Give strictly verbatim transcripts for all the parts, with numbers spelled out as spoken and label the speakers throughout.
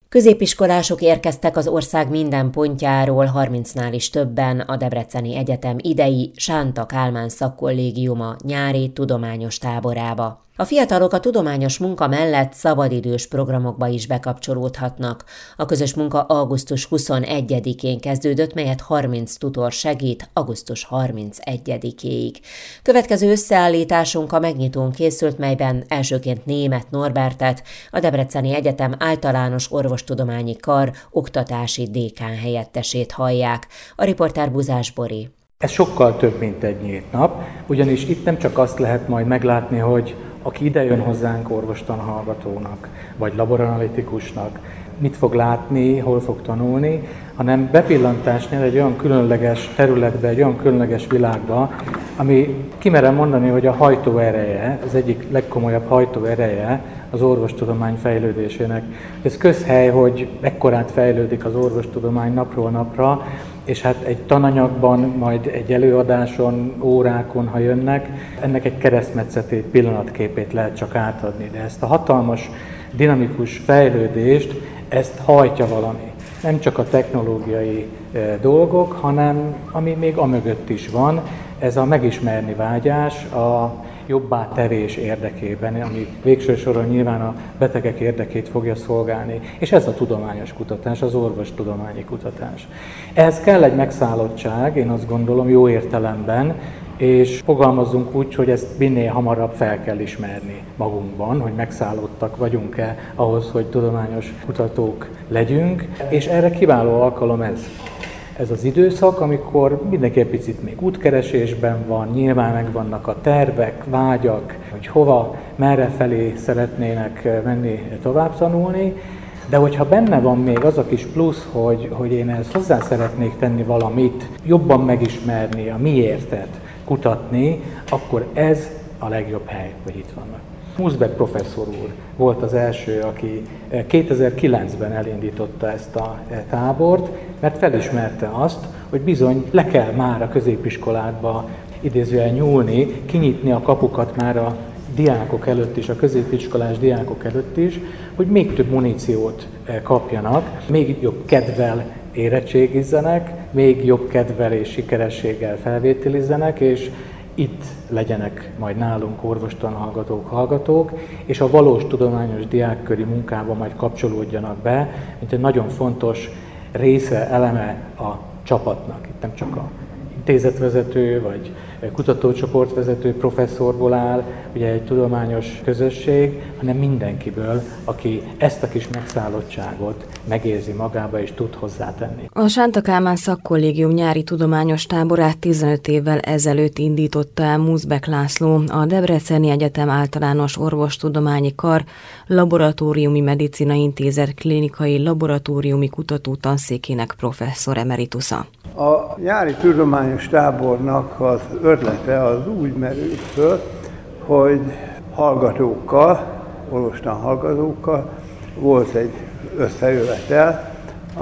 Speaker 1: Középiskolások érkeztek az ország minden pontjáról, harmincnál is többen a Debreceni Egyetem idei Sánta Kálmán Szakkollégiuma nyári tudományos táborába. A fiatalok a tudományos munka mellett szabadidős programokba is bekapcsolódhatnak. A közös munka augusztus huszonegyedikén kezdődött, melyet harminc tutor segít augusztus harmincegyedikéig. Következő összeállításunk a megnyitón készült, melyben elsőként Németh Norbertet, a Debreceni Egyetem Általános Orvostudományi Kar oktatási dékán helyettesét hallják. A riporter Buzás Bori.
Speaker 2: Ez sokkal több, mint egy nyílt nap, ugyanis itt nem csak azt lehet majd meglátni, hogy aki ide jön hozzánk orvostanhallgatónak, vagy laboranalitikusnak, mit fog látni, hol fog tanulni, hanem bepillantás nyer egy olyan különleges területbe, egy olyan különleges világba, ami kimerem mondani, hogy a hajtóereje, az egyik legkomolyabb hajtóereje az orvostudomány fejlődésének. Ez közhely, hogy ekkorát fejlődik az orvostudomány napról napra, és hát egy tananyagban, majd egy előadáson, órákon, ha jönnek, ennek egy keresztmetszetét, pillanatképét lehet csak átadni. De ezt a hatalmas, dinamikus fejlődést, ezt hajtja valami. Nem csak a technológiai dolgok, hanem ami még amögött is van, ez a megismerni vágyás, a jobbá tevés érdekében, ami végső soron nyilván a betegek érdekét fogja szolgálni. És ez a tudományos kutatás, az orvostudományi kutatás. Ehhez kell egy megszállottság, én azt gondolom, jó értelemben, és fogalmazzunk úgy, hogy ezt minél hamarabb fel kell ismerni magunkban, hogy megszállottak vagyunk-e ahhoz, hogy tudományos kutatók legyünk, és erre kiváló alkalom ez. Ez az időszak, amikor mindenki egy picit még útkeresésben van, nyilván megvannak a tervek, vágyak, hogy hova, merre felé szeretnének menni tovább tanulni, de hogyha benne van még az a kis plusz, hogy, hogy én ehhez hozzá szeretnék tenni valamit, jobban megismerni, a miértet kutatni, akkor ez a legjobb hely, hogy itt vannak. Muszbek professzor úr volt az első, aki kétezer-kilencben elindította ezt a tábort, mert felismerte azt, hogy bizony le kell már a középiskolákba idézően nyúlni, kinyitni a kapukat már a diákok előtt is, a középiskolás diákok előtt is, hogy még több muníciót kapjanak, még jobb kedvel érettségizzenek, még jobb kedvel és sikerességgel felvételizzenek, és itt legyenek majd nálunk orvostanhallgatók, hallgatók, és a valós tudományos diákköri munkába majd kapcsolódjanak be, mint egy nagyon fontos része, eleme a csapatnak. Itt nem csak a intézetvezető vagy kutatócsoportvezető professzorból áll, ugye egy tudományos közösség, hanem mindenkiből, aki ezt a kis megszállottságot megérzi magába és tud hozzátenni.
Speaker 3: A Sánta Kálmán Szakkollégium nyári tudományos táborát tizenöt évvel ezelőtt indította el Muszbek László, a Debreceni Egyetem Általános Orvostudományi Kar Laboratóriumi Medicina Intézet klinikai laboratóriumi kutatótanszékének professzor emeritusa.
Speaker 4: A nyári tudományos tábornak az ötlete az úgy merült föl, hogy hallgatókkal, orvostan hallgatókkal volt egy összejövetel,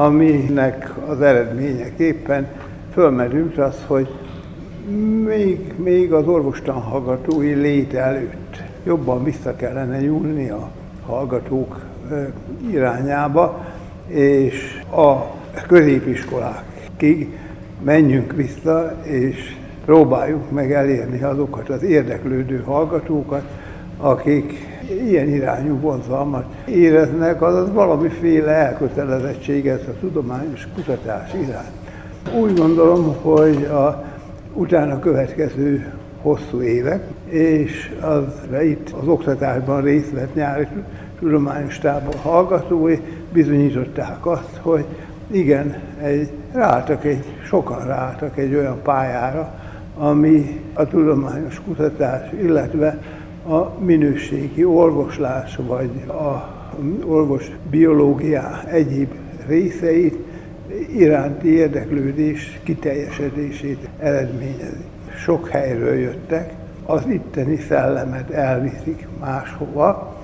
Speaker 4: aminek az eredményeképpen fölmerült az, hogy még, még az orvostan hallgatói lét előtt jobban vissza kellene nyúlni a hallgatók irányába, és a középiskolákig menjünk vissza, és próbáljuk meg elérni azokat az érdeklődő hallgatókat, akik ilyen irányú vonzalmat éreznek, azaz valamiféle elkötelezettséget a tudományos kutatás iránt. Úgy gondolom, hogy a utána következő hosszú évek, és az, itt az oktatásban részt vett nyári tudományos tábor hallgatói bizonyították azt, hogy igen, egy, ráálltak egy, sokan ráálltak egy olyan pályára, ami a tudományos kutatás, illetve a minőségi orvoslás, vagy a orvos biológiá egyéb részeit iránti érdeklődés kiteljesedését eredményezi. Sok helyről jöttek, az itteni szellemet elviszik máshova,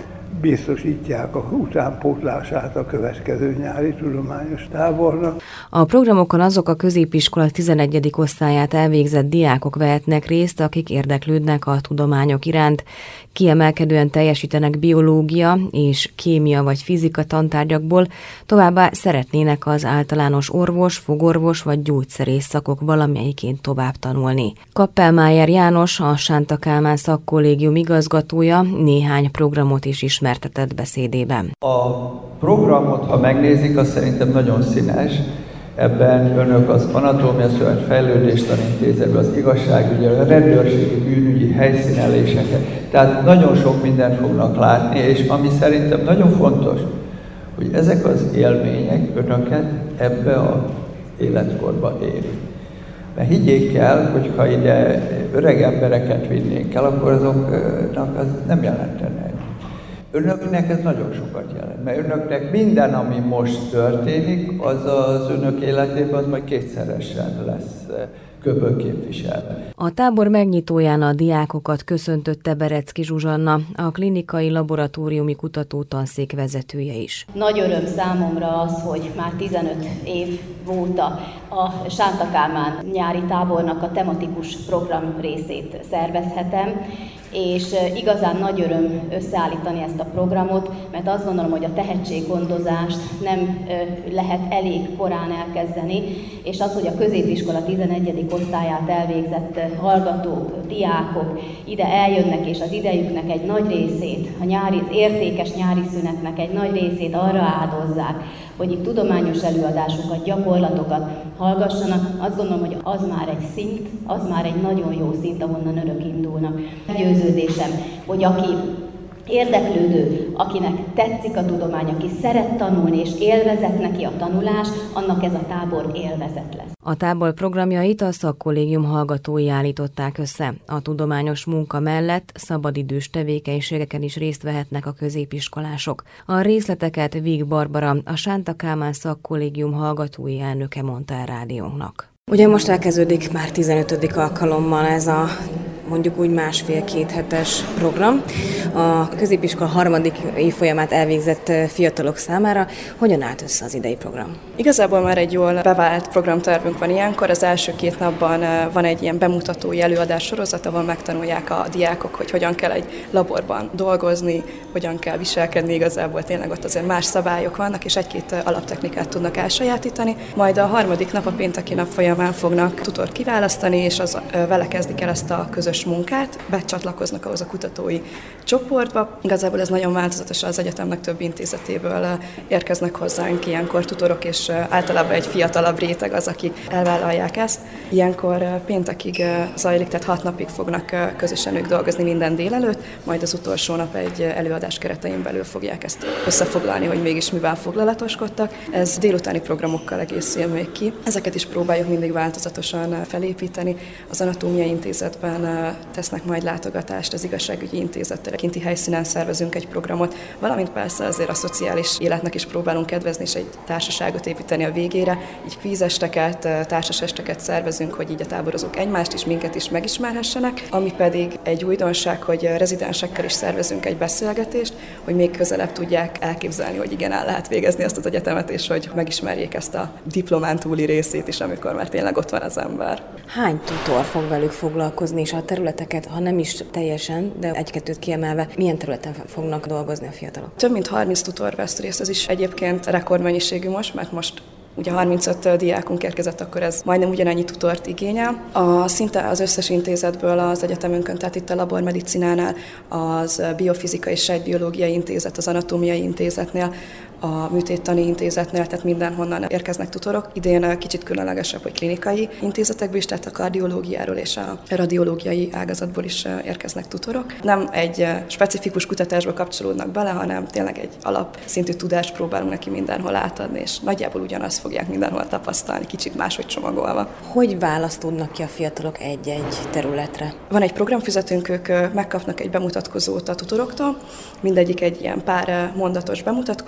Speaker 4: biztosítják a utánpótlását a következő nyári tudományos tábornak.
Speaker 3: A programokon azok a középiskola tizenegyedik osztályát elvégzett diákok vehetnek részt, akik érdeklődnek a tudományok iránt, kiemelkedően teljesítenek biológia és kémia vagy fizika tantárgyakból, továbbá szeretnének az általános orvos, fogorvos vagy gyógyszerész szakok valamelyikén tovább tanulni. Kappelmájer János, a Sánta Kálmán szakkollégium igazgatója néhány programot is ismertetett beszédében.
Speaker 5: A programot, ha megnézik, az szerintem nagyon színes. Ebben önök az Anatómia Szövetség Fejlődéstanintézetből, az igazságügyről, a rendőrségi bűnügyi helyszíneléseket. Tehát nagyon sok mindent fognak látni, és ami szerintem nagyon fontos, hogy ezek az élmények önöket ebbe az életkorba érik. Mert higgyék el, hogy ha ide öreg embereket vinnénk el, akkor azoknak az nem jelentene. Önöknek ez nagyon sokat jelent, mert önöknek minden, ami most történik, az az önök életében az majd kétszeresen lesz köbölképviselve.
Speaker 3: A tábor megnyitóján a diákokat köszöntötte Berecki Zsuzsanna, a klinikai laboratóriumi kutató tanszék vezetője is.
Speaker 6: Nagy öröm számomra az, hogy már tizenöt év óta a Sánta Kálmán nyári tábornak a tematikus program részét szervezhetem, és igazán nagy öröm összeállítani ezt a programot, mert azt gondolom, hogy a tehetséggondozást nem lehet elég korán elkezdeni, és az, hogy a középiskola tizenegyedik osztályát elvégzett hallgatók, diákok ide eljönnek, és az idejüknek egy nagy részét, a nyári, értékes nyári szünetnek egy nagy részét arra áldozzák, hogy itt tudományos előadásokat, gyakorlatokat hallgassanak, azt gondolom, hogy az már egy szint, az már egy nagyon jó szint, ahonnan önök indulnak. Győződésem, hogy aki érdeklődő, akinek tetszik a tudomány, aki szeret tanulni és élvezet neki a tanulás, annak ez a tábor élvezet lesz.
Speaker 3: A tábor programjait a szakkollégium hallgatói állították össze. A tudományos munka mellett szabadidős tevékenységeken is részt vehetnek a középiskolások. A részleteket Víg Barbara, a Sánta Kálmán szakkollégium hallgatói elnöke mondta el rádiónknak. Ugye most elkezdődik már tizenötödik alkalommal ez a mondjuk úgy másfél-két hetes program. A középiskola harmadik évfolyamát elvégzett fiatalok számára hogyan állt össze az idei program?
Speaker 7: Igazából már egy jól bevált programtervünk van ilyenkor. Az első két napban van egy ilyen bemutatói előadás sorozat, ahol megtanulják a diákok, hogy hogyan kell egy laborban dolgozni, hogyan kell viselkedni, igazából tényleg ott azért más szabályok vannak, és egy-két alaptechnikát tudnak elsajátítani. Majd a harmadik nap, a pénteki nap folyamán fognak tutort kiválasztani, és az, vele kezdik el ezt a közös munkát, becsatlakoznak ahhoz a kutatói csoportba. Igazából ez nagyon változatos, az egyetemnek több intézetéből érkeznek hozzánk ilyenkor tutorok, és általában egy fiatalabb réteg az, akik elvállalják ezt. Ilyenkor péntekig zajlik, tehát hat napig fognak közösen ők dolgozni minden délelőtt, majd az utolsó nap egy előadás keretein belül fogják ezt összefoglalni, hogy mégis mivel foglalatoskodtak. Ez délutáni programokkal egészül még ki. Ezeket is próbáljuk mindig változatosan felépíteni. Az Anatómiai Intézetben tesznek majd látogatást, az Igazságügyi Intézettel kinti helyszínen szervezünk egy programot, valamint persze azért a szociális életnek is próbálunk kedvezni, és egy társaságot építeni a végére. Így kvízesteket, társasesteket szervezünk, hogy így a táborozók egymást is, minket is megismerhessenek, ami pedig egy újdonság, hogy rezidensekkel is szervezünk egy beszélgetést, hogy még közelebb tudják elképzelni, hogy igen, el lehet végezni azt az egyetemet, és hogy megismerjék ezt a diplomán túli részét is, amikor már tényleg ott van az ember.
Speaker 3: Hány tutor fog velük foglalkozni, és a területeket, ha nem is teljesen, de egy-kettőt kiemelve, milyen területen fognak dolgozni a fiatalok?
Speaker 7: Több mint harminc tutor vesz részt, ez is egyébként rekordmennyiségű most, mert most ugye harmincöt diákunk érkezett, akkor ez majdnem ugyanannyi tutort igényel. A, szinte az összes intézetből az egyetemünkön, tehát itt a labormedicinánál, az biofizikai és sejtbiológiai intézet, az anatómiai intézetnél, a műtéttani intézetnél, tehát mindenhonnan érkeznek tutorok. Idén kicsit különlegesebb, hogy klinikai intézetekből is, tehát a kardiológiáról és a radiológiai ágazatból is érkeznek tutorok. Nem egy specifikus kutatásba kapcsolódnak bele, hanem tényleg egy alapszintű tudást próbálunk neki mindenhol átadni, és nagyjából ugyanazt fogják mindenhol tapasztalni, kicsit máshogy csomagolva.
Speaker 3: Hogy választódnak ki a fiatalok egy-egy területre?
Speaker 7: Van egy programfüzetőnk, ők megkapnak egy bemutatkozót a tutoroktól, mindegyik egy ilyen pár mondatos bemutatkozó, és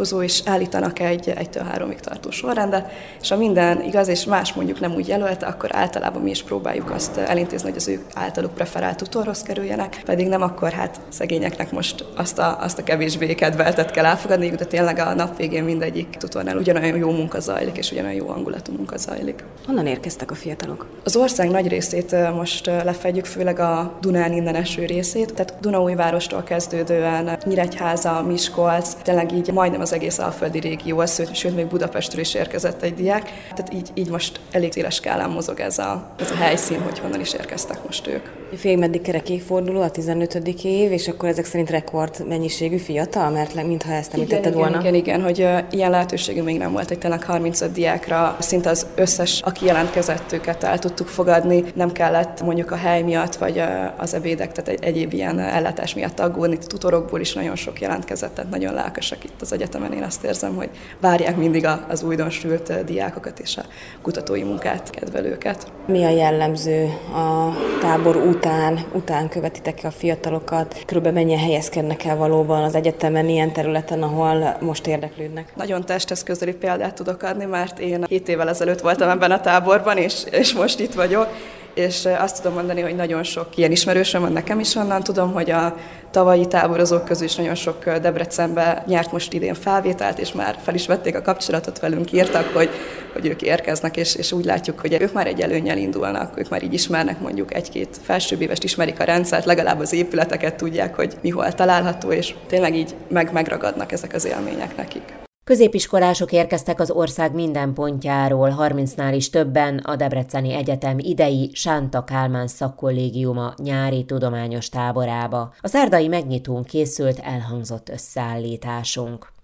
Speaker 7: állítanak egy egytől háromig tartó sorrendet, és ha minden igaz, és más mondjuk nem úgy jelölte, akkor általában mi is próbáljuk azt elintézni, hogy az ő általuk preferált tutorhoz kerüljenek, pedig nem, akkor hát szegényeknek most azt a, azt a kevésbé kedveltet kell elfogadniuk, de tényleg a nap végén mindegyik tutornál ugyanolyan jó munka zajlik, és ugyanolyan jó hangulatú munka zajlik.
Speaker 3: Honnan érkeztek a fiatalok?
Speaker 7: Az ország nagy részét most lefedjük, főleg a Dunán innen eső részét, tehát Dunaújvárostól kezdődően Nyíregyháza, Miskolc, tényleg így majdnem az egész alföldi régió, sőt még Budapestről is érkezett egy diák, tehát így, így most elég széles skálán mozog ez a, ez a helyszín, hogy honnan is érkeztek most ők.
Speaker 3: Félig meddig kerek évforduló, a tizenötödik év, és akkor ezek szerint rekord mennyiségű fiatal, mert mintha ezt említetted
Speaker 7: igen,
Speaker 3: volna.
Speaker 7: Igen, igen, hogy uh, ilyen lehetőségű még nem volt, hogy tényleg harmincöt diákra szinte az összes, aki jelentkezett, őket el tudtuk fogadni, nem kellett mondjuk a hely miatt, vagy uh, az ebédek, tehát egy, egyéb ilyen ellátás miatt aggódni. Tutorokból is nagyon sok jelentkezett, tehát nagyon lelkesek itt az egyetemen, én azt érzem, hogy várják mindig a, az újdonsült uh, diákokat és a kutatói munkát, kedvelőket.
Speaker 3: Mi a jellemző a tábor után, után követitek a fiatalokat? Körülbelül mennyien helyezkednek el valóban az egyetemen ilyen területen, ahol most érdeklődnek?
Speaker 7: Nagyon testhez közeli példát tudok adni, mert én hét évvel ezelőtt voltam ebben a táborban, és, és most itt vagyok. És azt tudom mondani, hogy nagyon sok ilyen ismerősöm van nekem is onnan. Tudom, hogy a tavalyi táborozók közül is nagyon sok Debrecenbe nyert most idén felvételt, és már fel is vették a kapcsolatot velünk, írtak, hogy, hogy ők érkeznek, és, és úgy látjuk, hogy ők már egy előnnyel indulnak, ők már így ismernek, mondjuk egy-két felsőbbévest ismerik a rendszert, legalább az épületeket tudják, hogy mi hol található, és tényleg így meg, megragadnak ezek az élmények nekik.
Speaker 1: Középiskolások érkeztek az ország minden pontjáról, harmincnál is többen a Debreceni Egyetem idei Sánta Kálmán szakkollégiuma nyári tudományos táborába. A szerdai megnyitón készült elhangzott összeállításunk.